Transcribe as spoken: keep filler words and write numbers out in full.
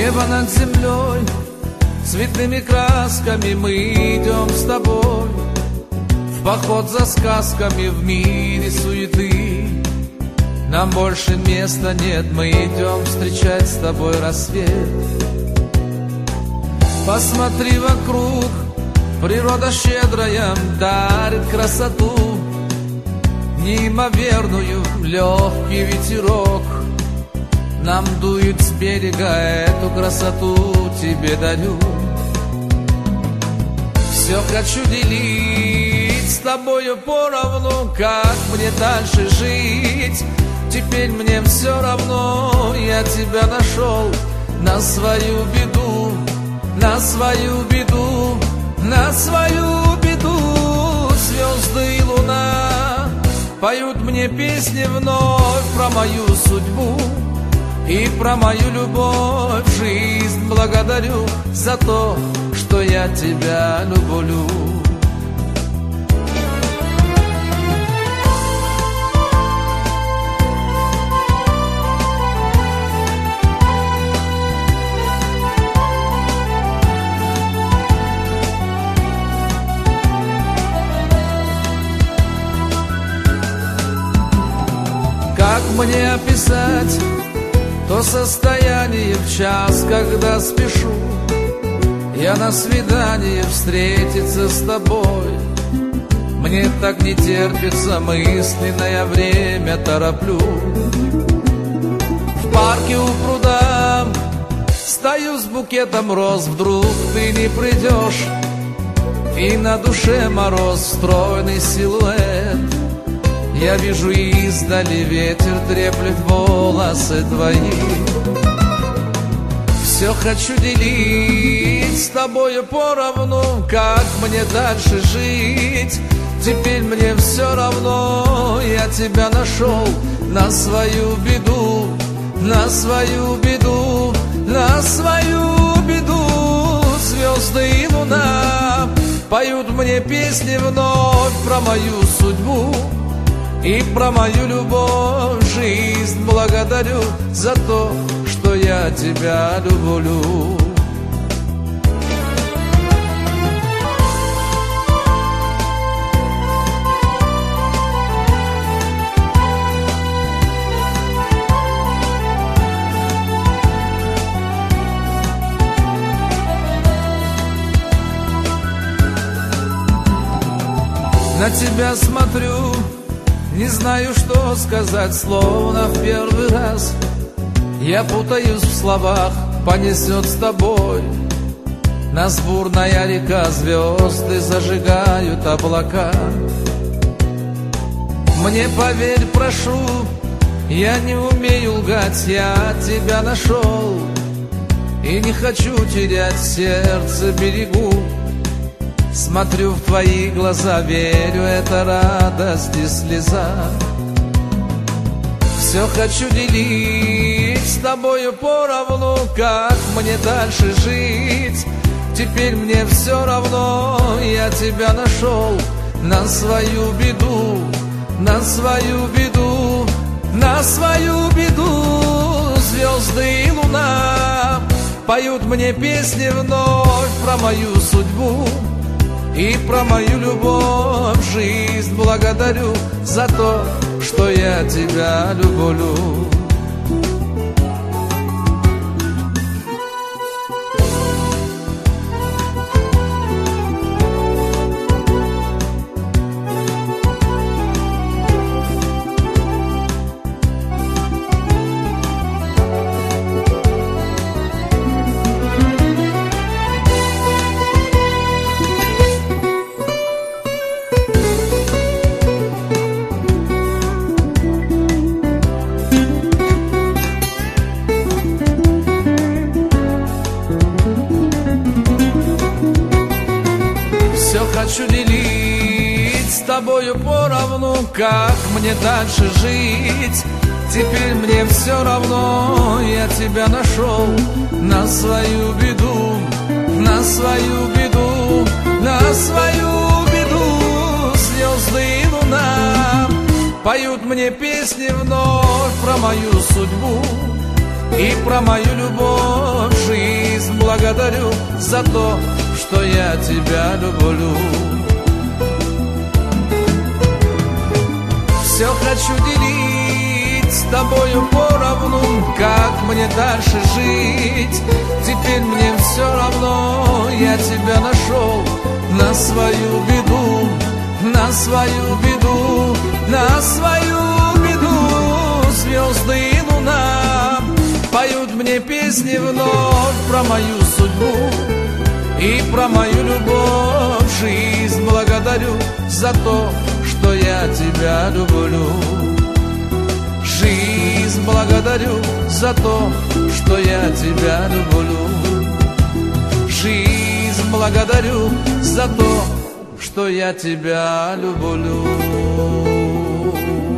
Небо над землей, цветными красками мы идем с тобой в поход за сказками в мире суеты. Нам больше места нет, мы идем встречать с тобой рассвет. Посмотри вокруг, природа щедрая дарит красоту, неимоверную, легкий ветерок нам дует с берега, эту красоту тебе дарю. Все хочу делить с тобою поровну, как мне дальше жить. Теперь мне все равно, я тебя нашел на свою беду, на свою беду, на свою беду. Звезды и луна поют мне песни вновь про мою судьбу и про мою любовь. Жизнь благодарю за то, что я тебя люблю. Как мне описать то состояние в час, когда спешу я на свидание встретиться с тобой? Мне так не терпится, мысленное время тороплю. В парке у пруда стою с букетом роз, вдруг ты не придешь, и на душе мороз, стройный силуэт. Я вижу издали, ветер треплет волосы твои. Все хочу делить с тобою поровну, как мне дальше жить. Теперь мне все равно, я тебя нашел на свою беду, на свою беду, на свою беду. Звезды и луна поют мне песни вновь про мою судьбу и про мою любовь. Жизнь благодарю за то, что я тебя люблю. На тебя смотрю, не знаю, что сказать, словно в первый раз. Я путаюсь в словах, понесет с тобой. Нас бурная река, звезды зажигают облака. Мне поверь, прошу, я не умею лгать, я тебя нашел и не хочу терять, сердце берегу. Смотрю в твои глаза, верю, это радость и слеза. Все хочу делить с тобою поровну, как мне дальше жить. Теперь мне все равно, я тебя нашел на свою беду, на свою беду, на свою беду. Звезды и луна поют мне песни вновь про мою судьбу и про мою любовь. Жизнь благодарю за то, что я тебя люблю. Хочу делить с тобою поровну, как мне дальше жить. Теперь мне все равно, я тебя нашел на свою беду, на свою беду, на свою беду. Звезды и луна поют мне песни вновь про мою судьбу и про мою любовь. благодарю за то, что я тебя люблю. Все хочу делить с тобою поровну, как мне дальше жить. Теперь мне все равно, я тебя нашел на свою беду, на свою беду, на свою беду. Звезды и луна поют мне песни вновь про мою судьбу и про мою любовь. Жизнь благодарю за то, что я тебя люблю. Жизнь благодарю за то, что я тебя люблю. Жизнь благодарю за то, что я тебя люблю.